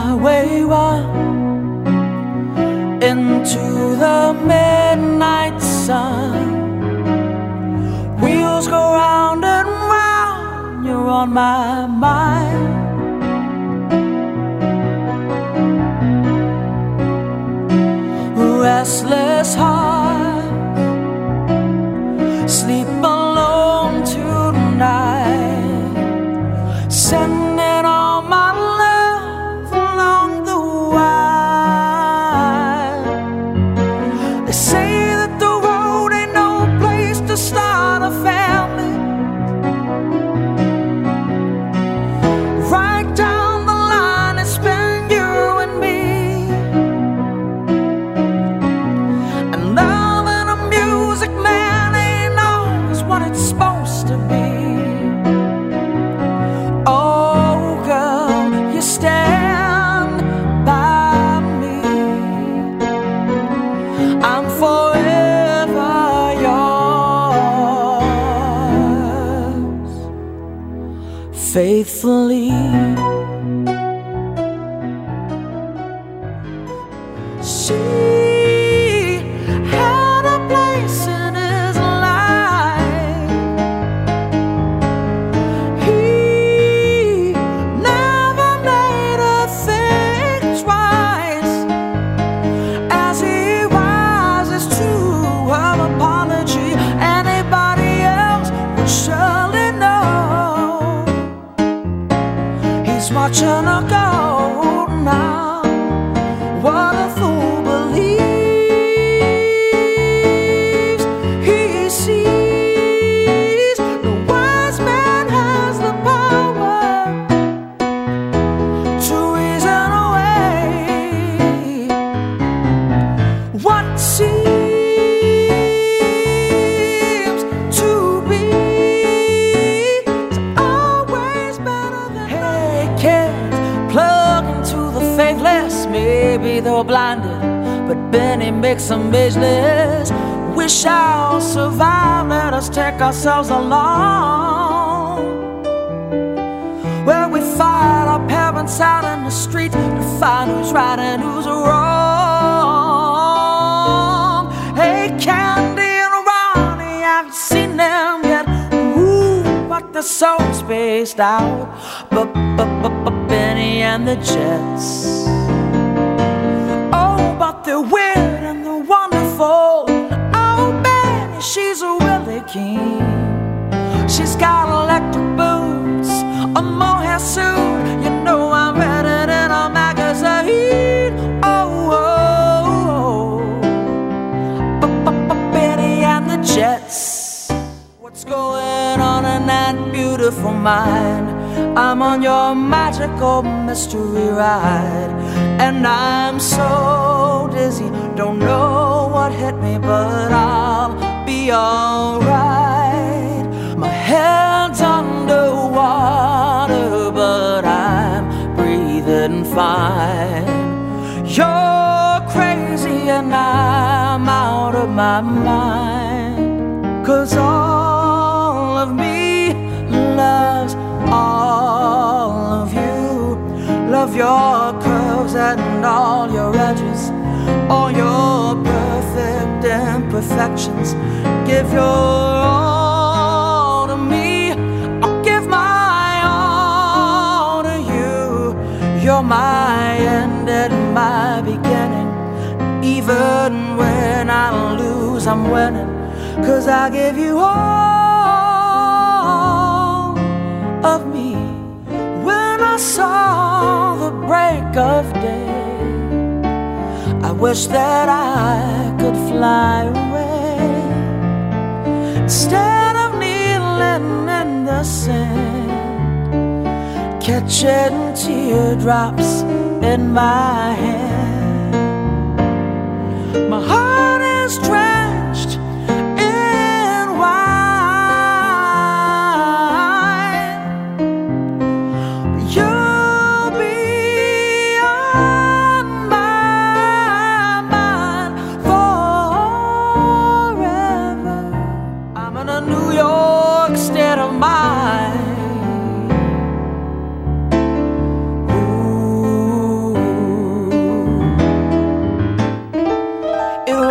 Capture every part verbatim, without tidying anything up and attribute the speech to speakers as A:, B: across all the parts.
A: wayward into the midnight sun. Wheels go round and round, you're on my mind. Restless heart, sleep alone tonight, sending all my love along the wire. They say that the road ain't no place to start a family. Right down the line, it's been you and me. And love and a music man ain't always what it's supposed to be. Stand by me. I'm forever yours, faithfully. She had a place in his life. He watching her go now. What a fool believes he sees. The wise man has the power to reason away what seems to be always better than kids plug into the faithless. Maybe they're blinded, but Benny makes them ageless. We shall survive, let us take ourselves along. Where we fight our parents out in the street to find who's right and who's wrong. Hey, Candy and Ronnie, have you seen them yet? Ooh, but they're so spaced out. But, but, but, but Benny and the Jets. Oh, but they're weird and they're wonderful. Oh, Benny, she's a Willie King. She's got electric boots, a mohair suit. You know I'm read it in a magazine. Oh, oh, oh. But, but, but Benny and the Jets. What's going on in that beautiful mind? I'm on your magical mystery ride, and I'm so dizzy, don't know what hit me, but I'll be alright. My head's underwater, but I'm breathing fine. You're crazy and I'm out of my mind, 'cause all of me loves all of you. Love your curves and all your edges, all your perfect imperfections. Give your all to me, I'll give my all to you. You're my end and my beginning. Even when I lose, I'm winning, 'cause I give you all of me. When I saw the break of day, I wish that I could fly away. Instead of kneeling in the sand, catching teardrops in my hand. My heart is drenched in wine. You'll be on my mind forever. I'm in a New York state of mind. Ooh.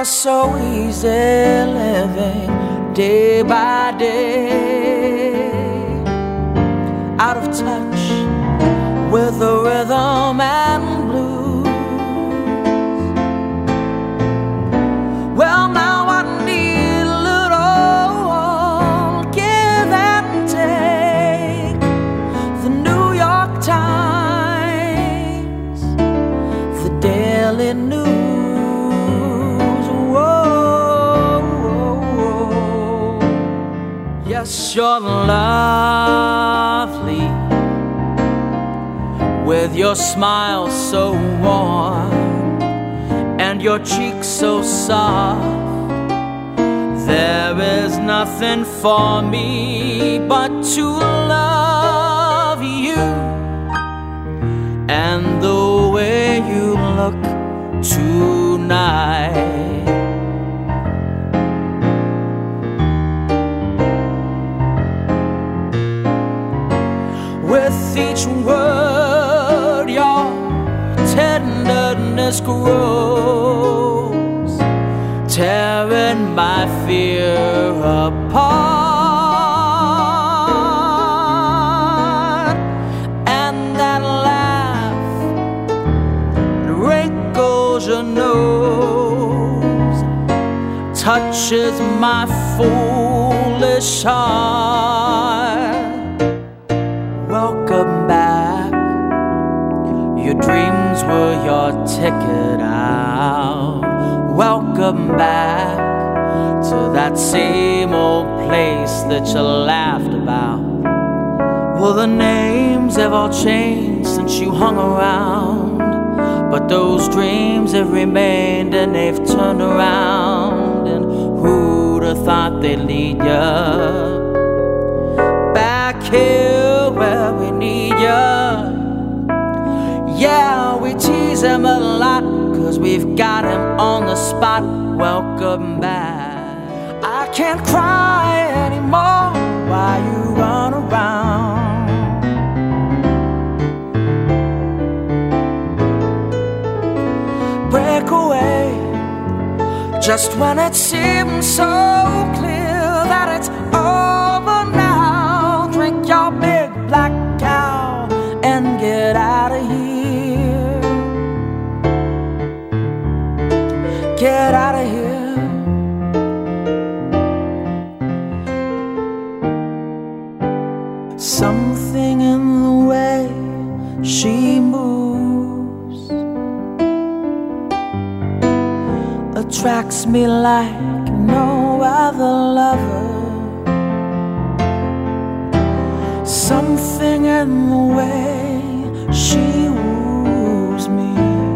A: was so easy living day by day, out of touch with the rhythm and blues. Well, now I need a little give and take. The New York Times, the Daily News. Whoa, whoa, whoa. Yes, you're lovely, with your smile so warm and your cheeks so soft. There is nothing for me but to love you and the way you look tonight. With each word your tenderness grows, tearing my fear apart. And that laugh that wrinkles your nose touches my foolish heart. Welcome back. Your dreams were your ticket out. Welcome back to that same old place that you laughed about. Well, the names have all changed since you hung around, but those dreams have remained and they've turned around. And who'd have thought they'd lead you back here where we need you? Yeah, we tease him a lot, cause we've got him on the spot. Welcome back. I can't cry anymore while you run around. Break away just when it seems so clear that it's over now. Drink your big black cow and get out of here. Get out of here. Something in the way she moves attracts me like no other lover. Something in the way she woos me.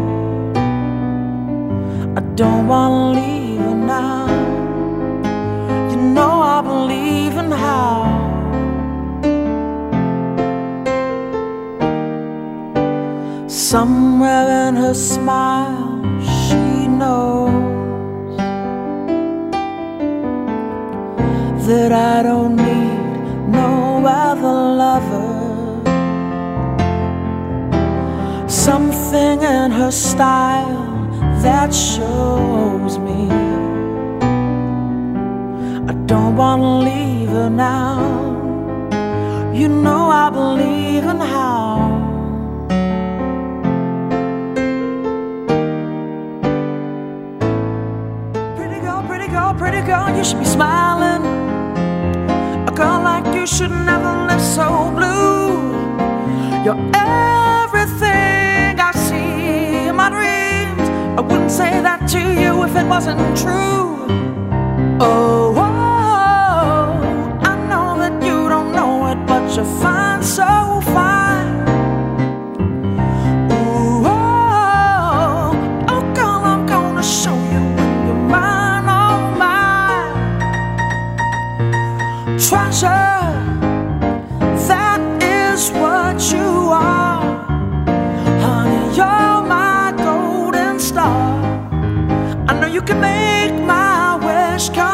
A: I don't wanna leave her now. You know I believe in how. Somewhere in her smile she knows that I don't need no other lover. Something in her style that shows me I don't wanna leave her now. You know I believe in how. Pretty girl, pretty girl, pretty girl, you should be smiling. A girl like you should never live so blue. You're everything I see in my dreams. I wouldn't say that to you if it wasn't true. Oh, oh, I know that you don't know it, but you're fine, so fine. Ooh, oh, oh, girl, I'm gonna show you when you're mine, oh, mine. Treasure, that is what you are. Honey, you're my golden star. I know you can make my wish come